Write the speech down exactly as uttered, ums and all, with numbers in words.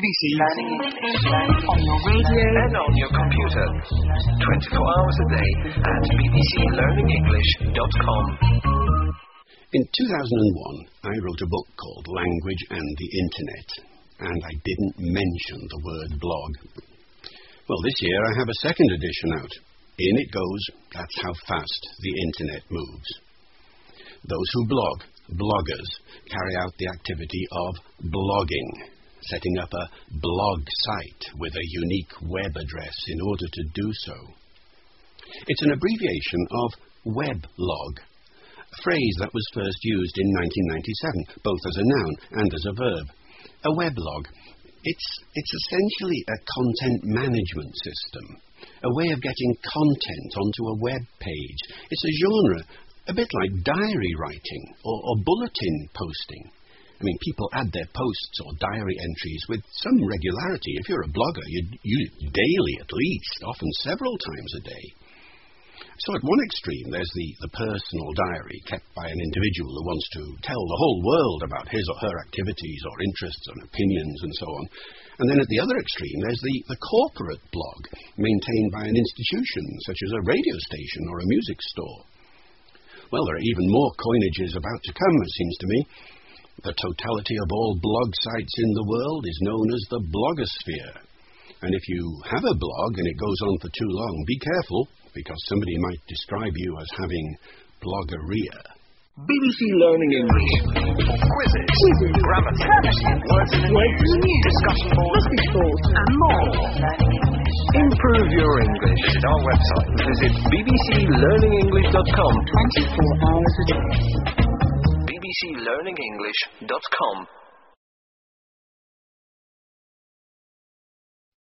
B C Learning English on your radio and on your computer. twenty-four hours a day at b b c learning english dot com. In two thousand one, I wrote a book called Language and the Internet, and I didn't mention the word blog. Well, this year I have a second edition out. In it goes. That's how fast the Internet moves. Those who blog, bloggers, carry out the activity of blogging, setting up a blog site with a unique web address in order to do so. It's an abbreviation of weblog, a phrase that was first used in nineteen ninety-seven, both as a noun and as a verb. A weblog, it's, it's essentially a content management system, a way of getting content onto a web page. It's a genre, a bit like diary writing or, or bulletin posting. I mean, people add their posts or diary entries with some regularity. If you're a blogger, you, you daily at least, often several times a day. So at one extreme, there's the, the personal diary kept by an individual who wants to tell the whole world about his or her activities or interests and opinions and so on. And then at the other extreme, there's the, the corporate blog, maintained by an institution, such as a radio station or a music store. Well, there are even more coinages about to come, it seems to me. The totality of all blog sites in the world is known as the blogosphere. And if you have a blog and it goes on for too long, be careful, because somebody might describe you as having bloggeria. B B C Learning English. Quizzes, Quizzes. grammar, words in the news, discussion boards, and more. Improve your English. Visit our website. Visit b b c learning english dot com. twenty-four hours a day. b b c learning english dot com